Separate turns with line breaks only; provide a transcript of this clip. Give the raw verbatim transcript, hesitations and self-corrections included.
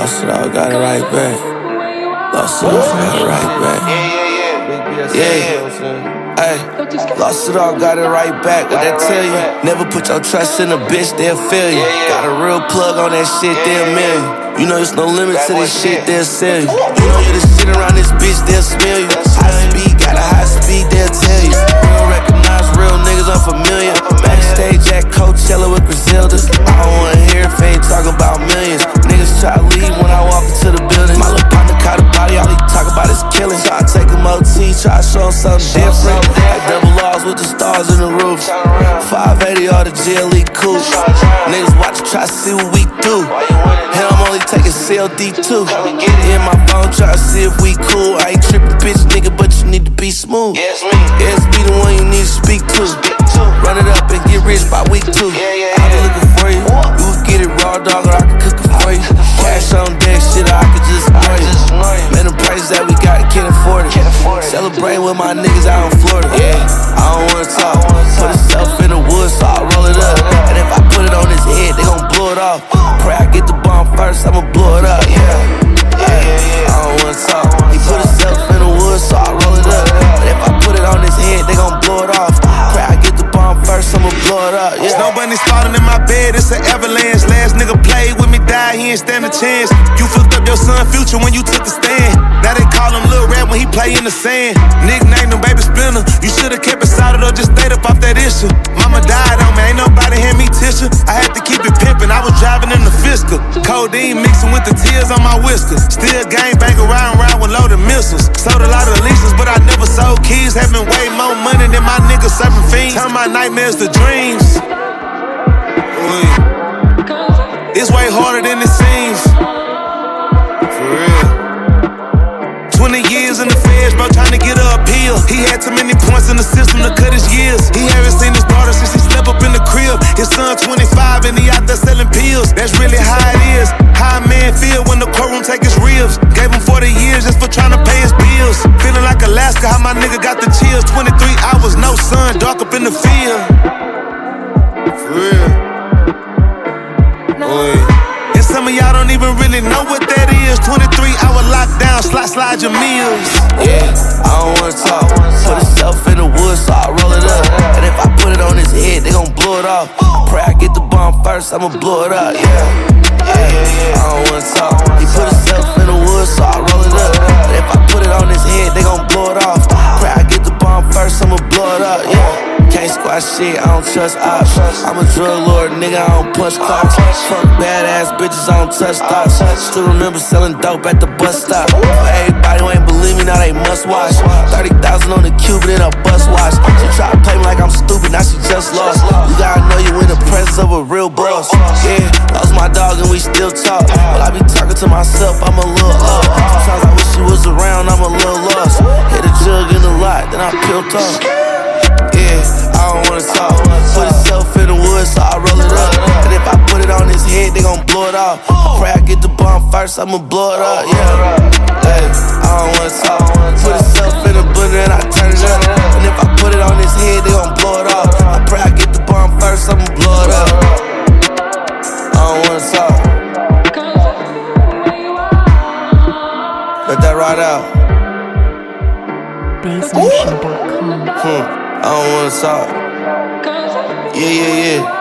Lost it all, got it right back. Lost it all, got it right back. Yeah, yeah, yeah. Ay, lost it all, got it right back. What that tell you? Never put your trust in a bitch, they'll fail you. Got a real plug on that shit, they'll mail you. You know there's no limit to this shit, they'll sell you. You know you just sit around this bitch, they'll smell you. High speed, got a high speed, they'll tell you. Real recognize real niggas unfamiliar. Backstage at Coachella with Griseldas. I don't wanna hear if they ain't talking about millions. Niggas try to leave when I walk into the building. My little partner caught a body, all he talk about is killing. Try to take him O T, try to show him something different. Like double R's with the stars in the roof. five eighty all the G L E coupe. Niggas watch try to see what we do. Hell, I'm only taking C L D two. In my phone, try to see if we cool. I ain't tripping, bitch, nigga, but you need to be smooth. Yeah, it's be the one you need to speak to. Run it up and get rich by week two. I been looking for you. You would get it raw, dog, or I can cook it for you. Cash on deck, shit, I could just annoy you. Man, the prices that we got, can't afford it. Celebrate with my niggas out in Florida. Yeah, I don't wanna talk. Put itself in the woods, so I roll it up. And if I put it on his head, they gon' blow it off. Pray I get the bomb first, I'ma blow it up. Yeah, yeah, I don't wanna talk. He put himself in the woods, so I roll it up. And if I put it on his head, they gon' blow it off. Pray I get the bomb first, I'ma blow it up. Yeah.
Snow bunny spawning in my bed, it's an avalanche. Last nigga played with me, died, he ain't stand a chance. You fucked up your son future when you took the stand. Now they call him Lil Rat when he play in the sand. Nicknamed him Baby Spinner. You should've kept it solid or just stayed up off that issue. Mama died on me, ain't nobody hand me tissue. I had to keep it pimpin', I was driving in the Fisker. Codeine mixing with the tears on my whiskers. Still gang bang around around with loaded missiles. Sold a lot of leases, but I never sold keys. Having way more money than my niggas serving fiends. Turn my nightmares to dreams. It's way harder than it seems. For real. Twenty years in the feds, bro, trying to get her appeal. He had too many points in the system to cut his years. He haven't seen his daughter since he slept up in the crib. His son twenty-five and he out there selling pills. That's really how it is. How a man feel when the courtroom take his ribs. Gave him forty years just for trying to pay his bills. Feeling like Alaska, how my nigga got the chills. Twenty-three hours, no sun, dark up in the field. For real. Boy. And some of y'all don't even really know what that is. Twenty-three hour lockdown, slide slide your meals.
Yeah, I don't wanna talk. Put himself in the woods, so I roll it up. And if I put it on his head, they gon' blow it off. Pray I get the bomb first, I'ma blow it up. Yeah, yeah, I don't wanna talk. He put himself in the woods, so I roll it up. And if I put it on his head, they gon' blow it off. Pray I get the bomb first, I'ma blow it up. Yeah. Can't squash shit, I don't trust ops. I'm a drug lord, nigga, I don't punch clocks. Fuck badass bitches, I don't touch thoughts. Still remember selling dope at the bus stop. For everybody who ain't believe me, now they must watch. thirty thousand on the Cuban in a bus watch. She try to play me like I'm stupid, now she just lost. You gotta know you in the presence of a real boss. Yeah, lost my dog and we still talk. But I be talking to myself, I'm a little up. Sometimes I wish she was around, I'm a little lost. Hit a jug in the lot, then I peeled off. Yeah, I don't wanna talk. Put himself in the woods, so I roll it up. And if I put it on his head, they gon' blow it off. Pray I get the bomb first, I'ma blow it up. Yeah, hey, I don't wanna talk. Put himself in the blender and I turn it up. And if I put it on his head, they gon' blow it off. I pray I get the bomb first, I'ma blow it up. I don't wanna talk. Let that ride out.
Bass Nation dot com.
Hmm. I don't wanna talk. Yeah, yeah, yeah.